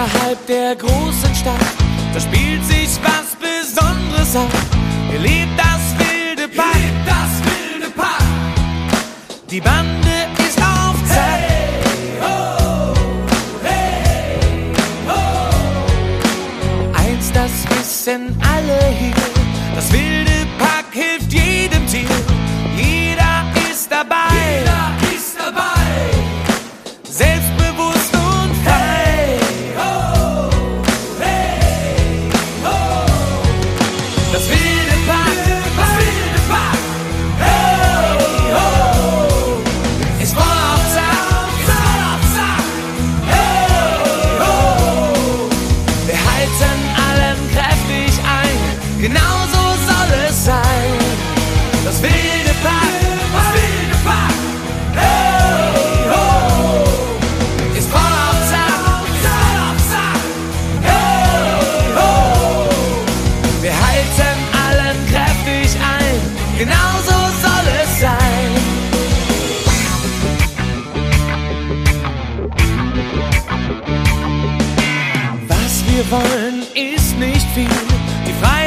Außerhalb der großen Stadt, da spielt sich was Besonderes ab. Hier lebt das wilde Pack, die Bande ist auf Zack. Hey, ho, hey, ho. Eins, das wissen alle hier, das wilde Pack hilft jedem Tier. Jeder ist dabei, selbstbewusst und frei. Hey, ho, hey, ho. Das wilde Pack, Hey, ho. ist voll auf Zack. Hey, ho. Wir halten allen kräftig ein, genau so soll es sein. Das wilde Pack Hey, ho. ist voll auf Zack. Hey, ho. Wir halten allen kräftig ein, genau so soll es sein. Was wir wollen ist nicht viel, die Freiheit